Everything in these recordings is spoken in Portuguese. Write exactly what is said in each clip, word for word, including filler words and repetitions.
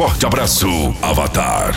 forte abraço, Avatar.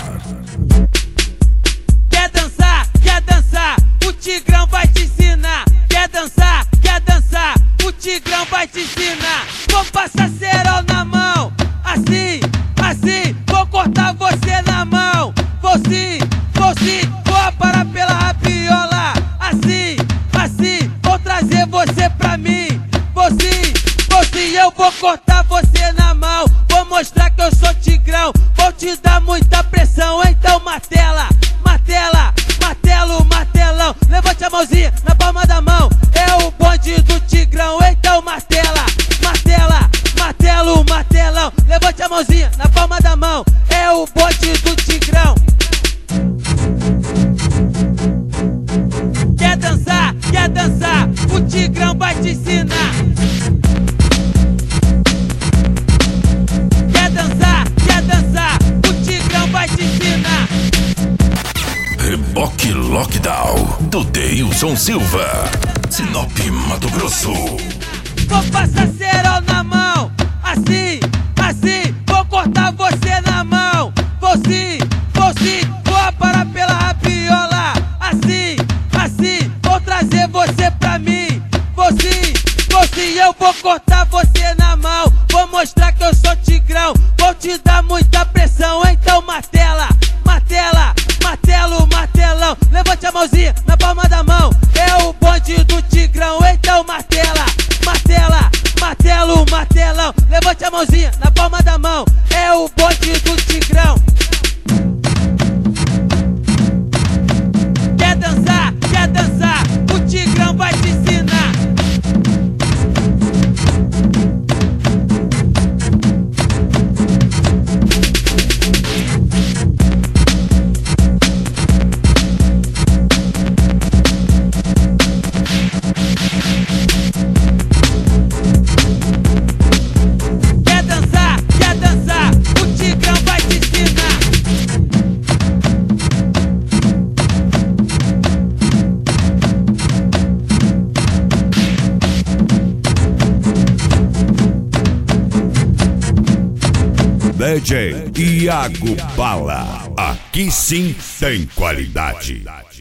Quer dançar, quer dançar, o Tigrão vai te ensinar. Quer dançar, quer dançar, o Tigrão vai te ensinar. Vou passar cerol na mão, assim, assim, vou cortar você na mão. Vou sim, vou sim, vou parar pela rabiola. Assim, assim, vou trazer você pra mim. Vou sim, vou sim, eu vou cortar você na mão. Vou mostrar que eu sou Tigrão, vou te dar muita pressão. Então martela, martela, martelo, martelão. Levante a mãozinha na palma da mão, é o bonde do Tigrão. Então martela, martela, martelo, martelão. Levante a mãozinha na palma da mão, é o bonde do Tigrão. Quer dançar, quer dançar, o Tigrão vai te ensinar. Quer dançar, quer dançar, o Tigrão vai te ensinar. Reboque Lockdown, do Deilson Silva, Sinop, Mato Grosso. Vou passar cerol na mão, assim, assim, vou cortar você na mão. Vou sim, vou sim, vou parar pela rabiola. Assim, assim, vou trazer você pra mim. Vou sim, vou sim, eu vou cortar você na mão. Vou mostrar que eu sou Tigrão, vou te dar muita pressão. Então martela, martela, martelo, martelão. Levante a mãozinha na palma da mão, é o bonde do Tigrão. Então martela, martela, martelo, martelão. Levante a mãozinha na palma da mão, é o bonde do Tigrão. Quer dançar, quer dançar, o Tigrão vai te ensinar. Quer dançar, quer dançar, o Tigrão vai te ensinar. D J Iago Bala, aqui sim tem qualidade.